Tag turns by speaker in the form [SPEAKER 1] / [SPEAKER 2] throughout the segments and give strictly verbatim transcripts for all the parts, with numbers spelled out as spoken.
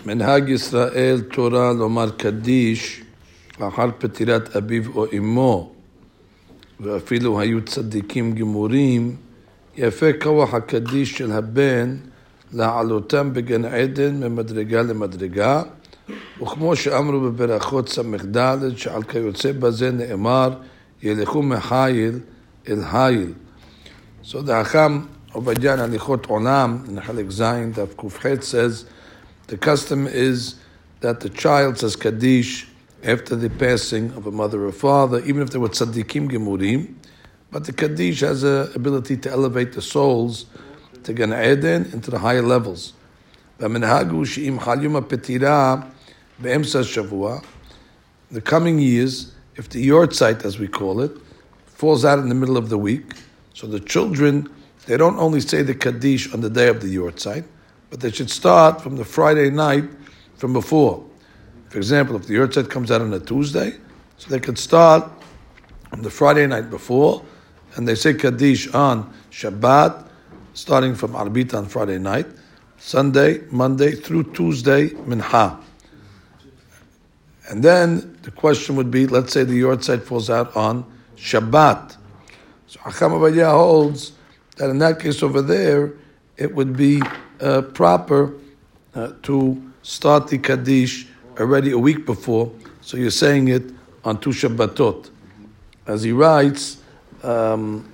[SPEAKER 1] מנהג ישראל תורה לומר קדיש לאחר פטירת אביו או אמו, ואפילו היו צדיקים גמורים, יפה כוח הקדיש של הבן להעלותם בגן עדן ממדרגה למדרגה, וכמו שאמרו בברכות ס"ד שעל כיוצא בזה נאמר ילכו מחיל אל חיל. So the Hacham Obadiah in Halichot Olam in Chelek Zayin Daf Kuf Het says the custom is that the child says Kaddish after the passing of a mother or father, even if they were tzaddikim gemurim, but the Kaddish has the ability to elevate the souls to Gan Eden into the higher levels. והמנהג שאם חל יום הפטירה באמצע השבוע, the coming years, if the yortzeit, as we call it, falls out in the middle of the week, so the children, they don't only say the Kaddish on the day of the yortzeit, but they should start from the Friday night from before. For example, if the yortzeit comes out on a Tuesday, so they could start on the Friday night before, and they say Kaddish on Shabbat, starting from Arbit on Friday night, Sunday, Monday, through Tuesday, Mincha. And then the question would be, let's say the yortzeit falls out on Shabbat. So Hacham Obadiah holds that in that case over there, it would be uh, proper uh, to start the Kaddish already a week before, so you're saying it on two Shabbatot. As he writes, um,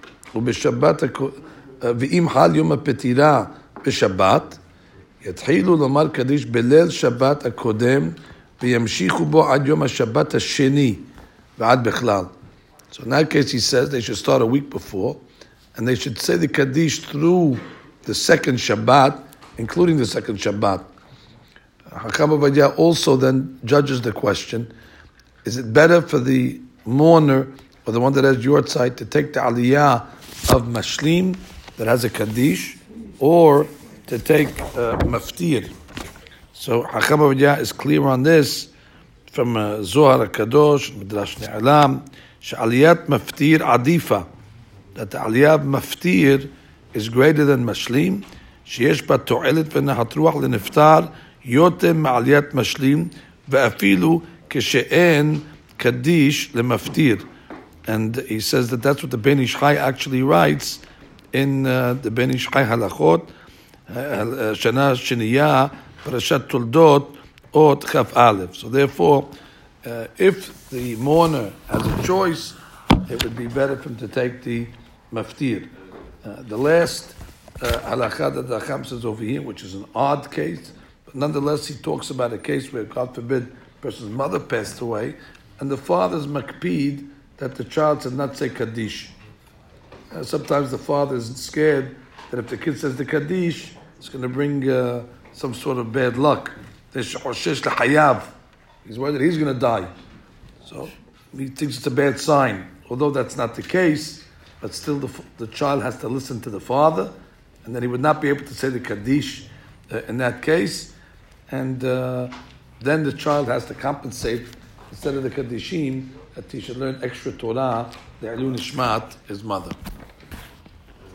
[SPEAKER 1] ואם חל יום הפטירה בשבת, יתחילו לומר קדיש בליל שבת הקודם, וימשיכו בו עד יום השבת השני, ועד בכלל. So in that case, he says they should start a week before, and they should say the Kaddish through the second Shabbat, including the second Shabbat. Hacham Obadiah also then judges the question, is it better for the mourner, or the one that has yortzeit, to take the aliyah of mashlim, that has a Kaddish, or to take uh, maftir? So Hacham Obadiah is clear on this from uh, Zohar HaKadosh, Midrash Ne'alam, she'aliyat maftir adifa, that the aliyah of maftir is greater than mashlim, sheyesh ba to'elet v'nahat ruach l'niftar yotem ma'aliyat mashlim, ve'afilu keshe'en kaddish lemaftir. And he says that that's what the Ben Ish Chai actually writes in uh, the Ben Ish Chai Halachot, Shana Shiniyah, Parashat Toldot, Ot Chaf Aleph. So therefore, uh, if the mourner has a choice, it would be better for him to take the maftir. Uh, the last uh, halakha that the Hacham says over here, which is an odd case, but nonetheless he talks about a case where, God forbid, a person's mother passed away, and the father's makpid that the child should not say Kaddish. Uh, sometimes the father is scared that if the kid says the Kaddish, it's going to bring uh, some sort of bad luck. He's worried that he's going to die. So he thinks it's a bad sign. Although that's not the case, but still the, the child has to listen to the father, and then he would not be able to say the Kaddish uh, in that case. And uh, then the child has to compensate, instead of the Kaddishim, that he should learn extra Torah, the Ilun Ishmat, his mother.